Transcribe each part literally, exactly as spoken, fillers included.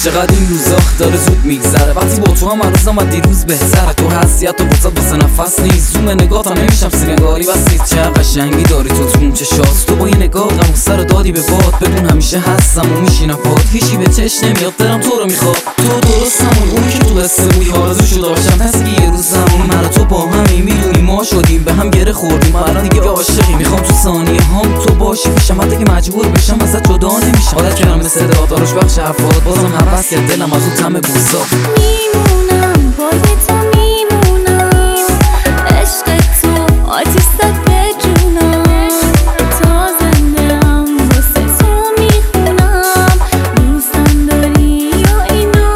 چقدر این روزا داره زود میگذره وقتی با تو هم هر روزم از دیروز بهتره. تو هستی حتی وسط واسه نفس نیست. زوم نگاهت هم نمیشم سینگاری بسید. چه قشنگی داری تو تو چشات. تو با یه نگاه غم و سر دادی به باد. بدون همیشه هستم و میشینم پاد. هیچی به چش نمیاد دلم تو رو میخواد. تو درست همون اونی که تو قصه بودی. آرزوشو داشتم پس که یه روز زمان من و تو با همین میدونی ما شدیم به هم گره خوردیم. الان دیگه عاشقی میخوام تو ثانیه هم تو باشی پیشم حتی که مجبور بشم ازت جدا نمیشم. عادت کردم مثل داداش بخش حرفات بازم حوض کرد دلم از اون طعم بوسات. میمونم پای تو میمونم عشق تو آتیش زد به جونم تا زنده هم واسه تو میخونم دوستم داری یا اینو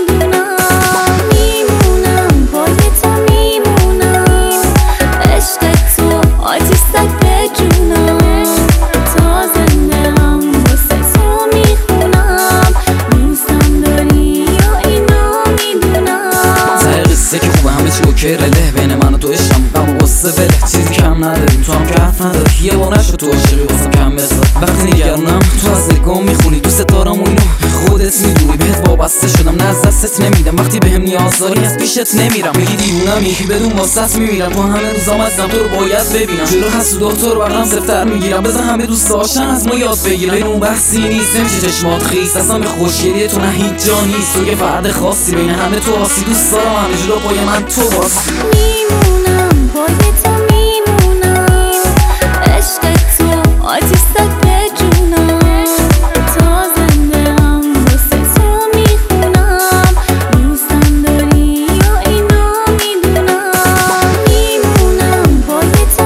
میدونم. میمونم پای تو میمونم عشق تو آتیش زد به جونم تا زنده هم واسه تو میخونم دوستم داری یا اینو میدونم. سر قصه که خوبه همه چی اوکیه له بین من و تو عشقم غم و غصه بله چیزی کم نداریم تو هم که حرف نداری. یه بار نشد تو عاشقی واسم کم بذار وقتی نگرانم تو از نگاه میخونی دوست دارم و اینو خودت میدونی بهت وابسته شدم نه از دستت نمیدم وقتی بهم نیاز داری از پیشت نمیرم. میگی دیوونم یکی بدون واسط میمیرم تو همه روزام ازم تو رو باید ببینم جلو حسودا تو رو بغلم سفتر میگیرم بزن همه دوست داشتن از ما یاد بگیرم. این اون بحثی نیست نمیشه چشمات خیس اصلا به خوشگلی تو نه هیچ جا نیست. تو یه فرد خاصی بین همه تو آسی دوست دارم همه جلو پای من تو باسی. میمونم پای تو میمونم عشق تو آتیش زد به جونم تا زنده هم واسه تو میخونم دوستم داری یا اینو میدونم. میمونم پای تو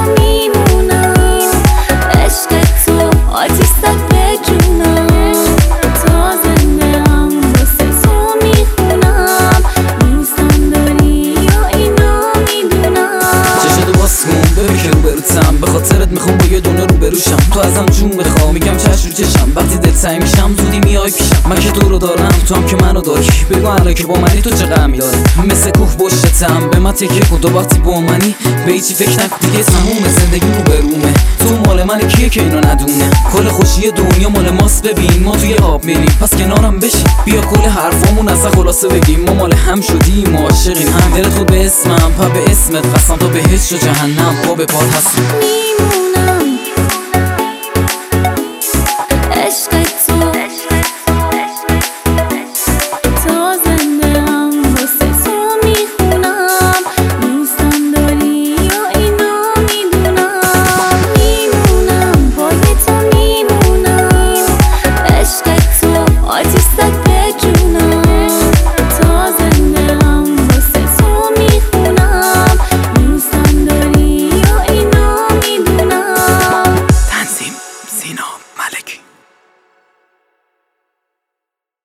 میمونم عشق تو آتیش زد به جونم تا زنده هم واسه تو میخونم دوستم داری یا اینو میدونم. چشتو باز کن ببین که روبروتم به خاطرت میخوام با یه دونه روبروشم. تو ازم جون بخواه میگم چش رو چشم وقتی دلتنگ میشم زودی میای پیشم. من که تو رو دارم تو هم که منو داری بگو الان که با منی تو چه غمی داری. مثل کوه پشتم به من تکیه کن تو وقتی با منی به هیچی فکر نکن دیگه تمومه زندگی روبرومه. تو مال من کیه که اینو ندونه کل خوشی دنیا مال ماست. ببین ما توی آب میریم پس کنارم بشین بیا کل حرفامون از خلاصه بگیم ما مال هم شدیم ما عاشقیم هم دلت تو به اسمم پا به اسمت قسم تا بهشت و جهنم پا به پات هستم. میمونم عشق